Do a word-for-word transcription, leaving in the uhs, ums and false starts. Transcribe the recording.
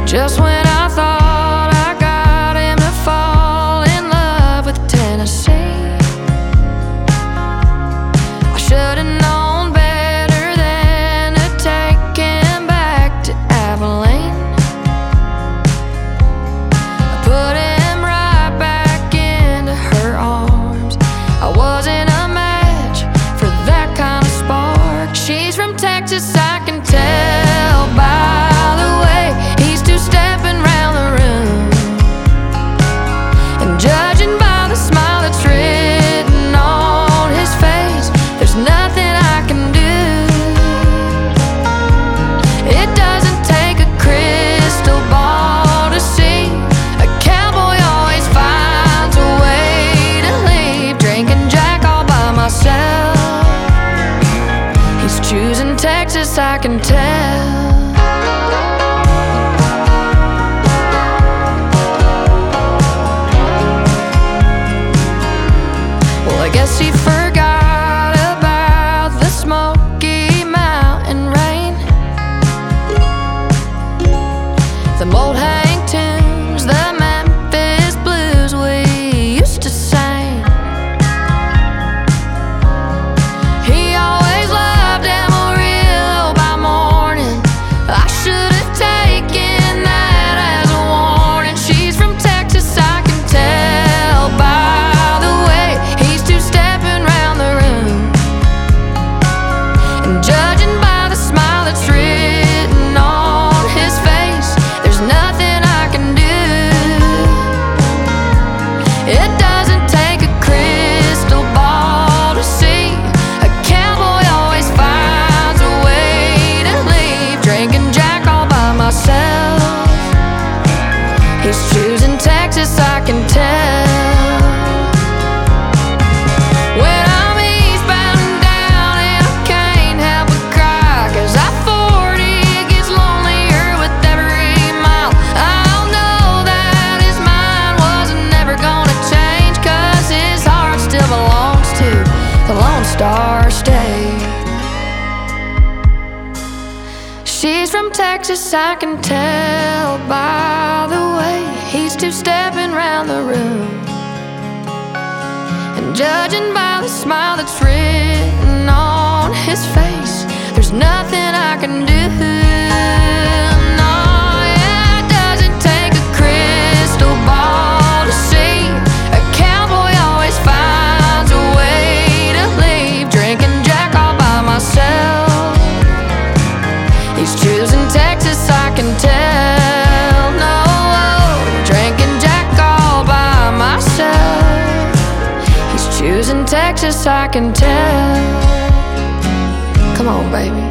Just when I thought I got him to fall in love with Tennessee, I should've known better than to take him back to Abilene. I put him right back into her arms. I wasn't a match for that kind of spark. She's from Texas, I can tell by the way he's two-stepping round the room, and judging by the smile that's written on his face, there's nothing I can do. It doesn't take a crystal ball to see a cowboy always finds a way to leave. Drinking Jack all by myself, he's choosing Texas, I can tell. I guess he forgot about the Smoky Mountain rain, the old hang tunes, the Memphis blues we used to sing. He always loved Amarillo by morning. I should have taken that as a warning. She's from Texas, I can tell by the way he's two-stepping round the room, and judging by the smile that's written on his face, there's nothing I can do. It doesn't take a crystal ball to see a cowboy always finds a way to leave. Drinking Jack all by myself, he's choosing Texas, I can tell. When I'm eastbound and down and I can't help but cry, 'cause I forty gets lonelier with every mile. I'll know that his mind wasn't never gonna change, 'cause his heart still belongs to the Lone Star State. She's from Texas, I can tell by the way he's two-stepping round the room, and judging by the smile that's written on his face, there's nothing I can do. No, yeah, it doesn't take a crystal ball to see a cowboy always finds a way to leave. Drinking Jack all by myself, he's choosing Texas, I can tell. No, drinking Jack all by myself, he's choosing Texas, I can tell. Come on, baby.